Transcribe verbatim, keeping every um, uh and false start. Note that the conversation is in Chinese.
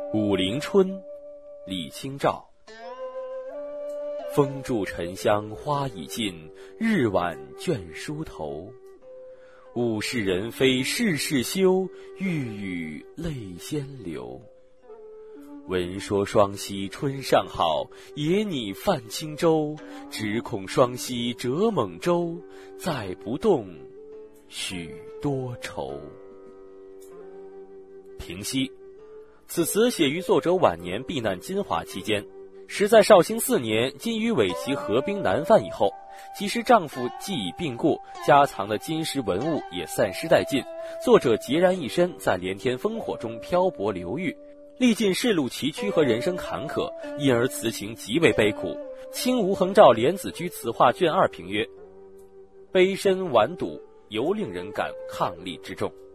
武陵春，李清照。风住沉香花已尽，日晚倦梳头。物是人非事事休，欲语泪先流。闻说双溪春尚好，野拟泛轻舟。只恐双溪折猛舟，载不动，许多愁。平息，此词写于作者晚年避难金华期间，时在绍兴四年，金与伪齐合兵南犯以后，其实丈夫既已病故，家藏的金石文物也散失殆尽，作者孑然一身，在连天烽火中漂泊流寓，历尽世路崎岖和人生坎坷，因而词情极为悲苦。清吴恒照《莲子居词话》卷二评曰：悲深婉笃，尤令人感伉俪之重。